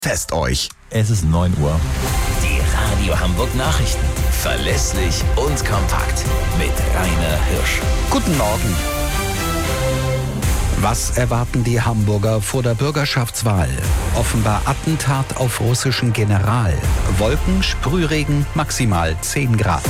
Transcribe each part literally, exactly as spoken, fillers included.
Test euch. Es ist neun Uhr. Die Radio Hamburg Nachrichten. Verlässlich und kompakt. Mit Rainer Hirsch. Guten Morgen. Was erwarten die Hamburger vor der Bürgerschaftswahl? Offenbar Attentat auf russischen General. Wolken, Sprühregen, maximal zehn Grad.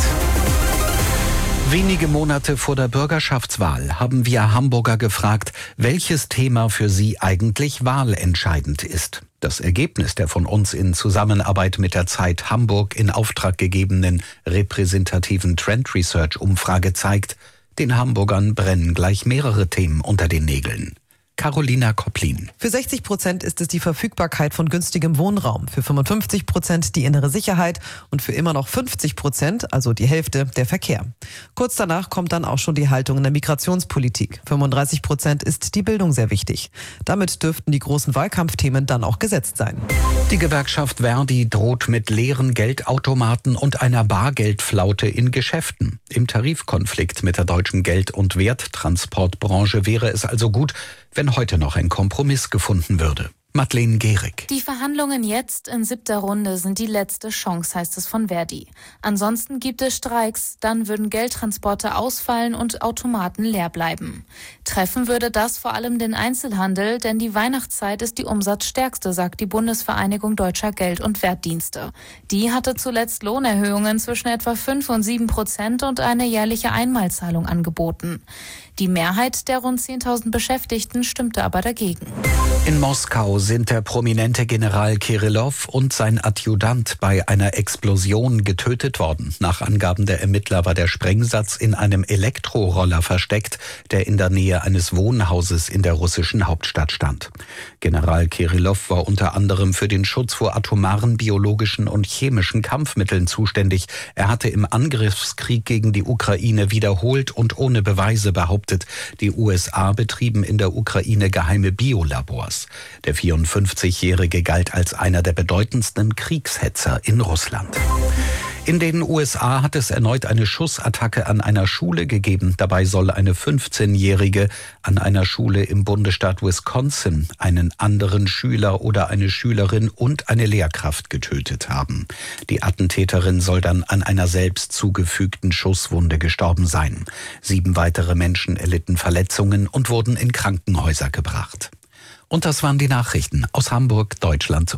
Wenige Monate vor der Bürgerschaftswahl haben wir Hamburger gefragt, welches Thema für sie eigentlich wahlentscheidend ist. Das Ergebnis der von uns in Zusammenarbeit mit der Zeit Hamburg in Auftrag gegebenen repräsentativen Trend Research Umfrage zeigt, den Hamburgern brennen gleich mehrere Themen unter den Nägeln. Carolina Kopplin. Für sechzig Prozent ist es die Verfügbarkeit von günstigem Wohnraum, für fünfundfünfzig Prozent die innere Sicherheit und für immer noch fünfzig Prozent, also die Hälfte, der Verkehr. Kurz danach kommt dann auch schon die Haltung in der Migrationspolitik. fünfunddreißig Prozent ist die Bildung sehr wichtig. Damit dürften die großen Wahlkampfthemen dann auch gesetzt sein. Die Gewerkschaft Verdi droht mit leeren Geldautomaten und einer Bargeldflaute in Geschäften. Im Tarifkonflikt mit der deutschen Geld- und Werttransportbranche wäre es also gut, wenn heute noch ein Kompromiss gefunden würde. Madeleine Gehrig. Die Verhandlungen jetzt in siebter Runde sind die letzte Chance, heißt es von Verdi. Ansonsten gibt es Streiks, dann würden Geldtransporte ausfallen und Automaten leer bleiben. Treffen würde das vor allem den Einzelhandel, denn die Weihnachtszeit ist die umsatzstärkste, sagt die Bundesvereinigung Deutscher Geld- und Wertdienste. Die hatte zuletzt Lohnerhöhungen zwischen etwa fünf und sieben Prozent und eine jährliche Einmalzahlung angeboten. Die Mehrheit der rund zehntausend Beschäftigten stimmte aber dagegen. In Moskau sind der prominente General Kirillow und sein Adjutant bei einer Explosion getötet worden. Nach Angaben der Ermittler war der Sprengsatz in einem Elektroroller versteckt, der in der Nähe eines Wohnhauses in der russischen Hauptstadt stand. General Kirillow war unter anderem für den Schutz vor atomaren, biologischen und chemischen Kampfmitteln zuständig. Er hatte im Angriffskrieg gegen die Ukraine wiederholt und ohne Beweise behauptet, die U S A betrieben in der Ukraine geheime Biolabors. Der vierundfünfzigjährige galt als einer der bedeutendsten Kriegshetzer in Russland. In den U S A hat es erneut eine Schussattacke an einer Schule gegeben. Dabei soll eine fünfzehnjährige an einer Schule im Bundesstaat Wisconsin einen anderen Schüler oder eine Schülerin und eine Lehrkraft getötet haben. Die Attentäterin soll dann an einer selbst zugefügten Schusswunde gestorben sein. Sieben weitere Menschen erlitten Verletzungen und wurden in Krankenhäuser gebracht. Und das waren die Nachrichten aus Hamburg, Deutschland